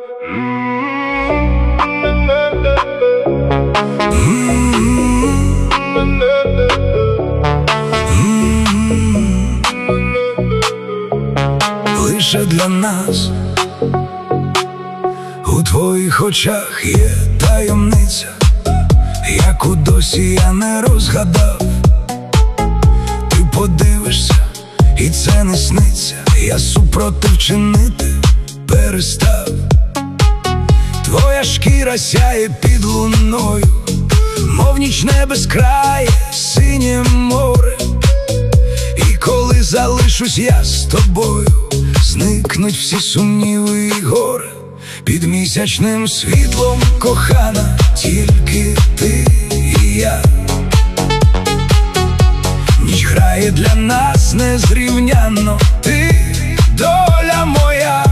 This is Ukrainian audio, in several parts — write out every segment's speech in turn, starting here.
Лише для нас у твоїх очах є таємниця, яку досі я не розгадав. Ти подивишся, і це не сниться, я супротив чинити перестав. Твоя шкіра сяє під луною, мов нічне безкрає синє море. І коли залишусь я з тобою, зникнуть всі сумніви і горе. Під місячним світлом, кохана, тільки ти і я. Ніч грає для нас незрівнянно, ти доля моя.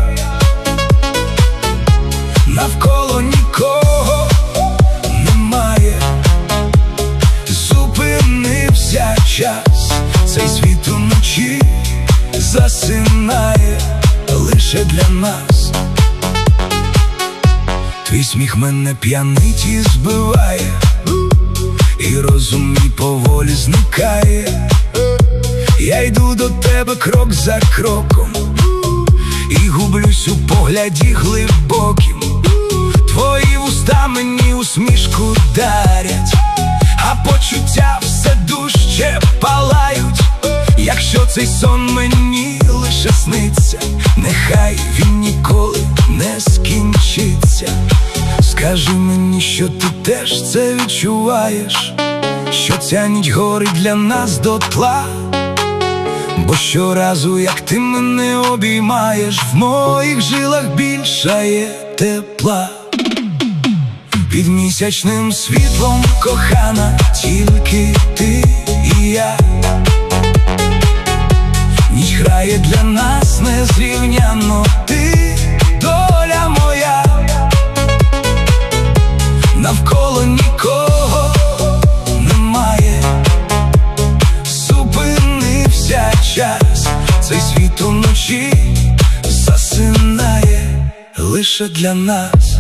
Навколо нікого немає, зупинився час, цей світ уночі засинає лише для нас. Твій сміх мене п'янить і збиває, і розум мій поволі зникає. Я йду до тебе крок за кроком, і гублюсь у погляді глибокім. Твої вуста мені усмішку дарять, а почуття все дужче палають. Якщо цей сон мені лише сниться, нехай він ніколи не скінчиться. Скажи мені, що ти теж це відчуваєш, що ця ніч горить для нас дотла. Бо щоразу, як ти мене обіймаєш, в моїх жилах більшає тепла. Під місячним світлом, кохана, тільки ти і я. Ніч грає для нас незрівнянно, ти доля моя. Навколо нікого немає, зупинився час, цей світ уночі засинає лише для нас.